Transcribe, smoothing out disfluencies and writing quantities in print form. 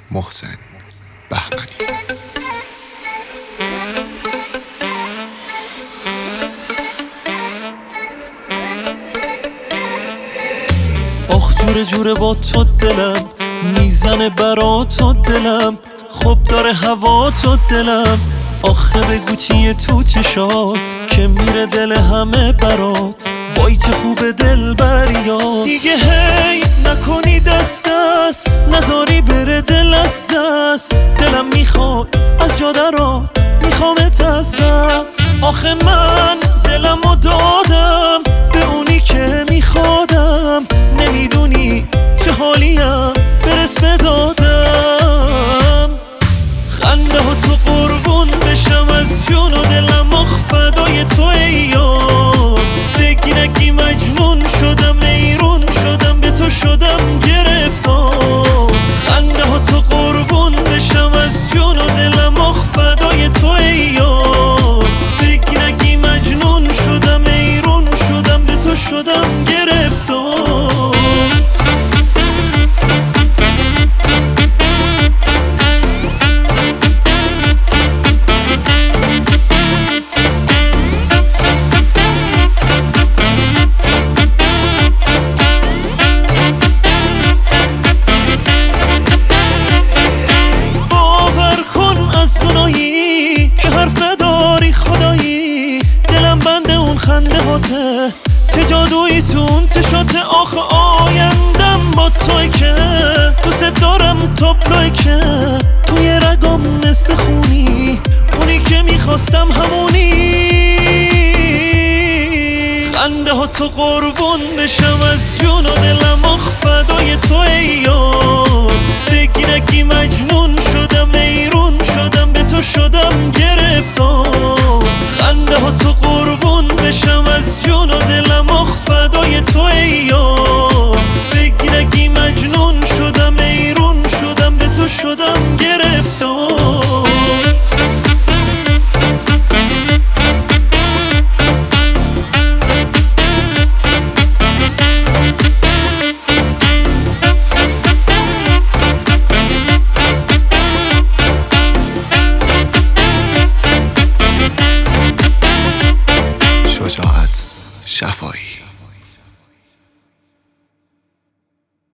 محسن بهمنی. آخ جوره جوره با تو دلم میزنه برا تو دلم، خب داره هوا تو دلم. آخه بگو چیه تو چشات که میره دل همه برات، وای چه خوبه دل بریات. دیگه هی نکنی دست دست، نذاری بره دل از دست. دلم میخواد از جا درات، میخوامت از بس. آخه من دلمو دادم به اونی که میخوادم، نمیدونی چه حالیم برس بدادم. خنده ها تو قربون بشم از جون و دلم، آخ فدای تو ای یار. بگی نگی مجنون شدم، ایرون شدم به تو شدم گرفتار. خنده ها تو قربون بشم از جون و دلم، آخ فدای تو ای یار. بگی نگی مجنون شدم، ایرون شدم به تو شدم گرفتار. خنده هاته چه جادویی تو اون چشاته. آخه آیندم با توی که دوست دارم تابلوی که توی رگام مثل خونی، اونی که میخواستم همونی. خنده ها تو قربون بشم از جون و دلم، آخ فدای تو ای یار. بگی نگی مجنون شدم، ایرون شدم به تو شدم گرفتار. خنده ها تو قربون بشم از جون و دلم، آخ فدای تو ای یار. بگی نگی مجنون شدم، ایرون شدم به تو شدم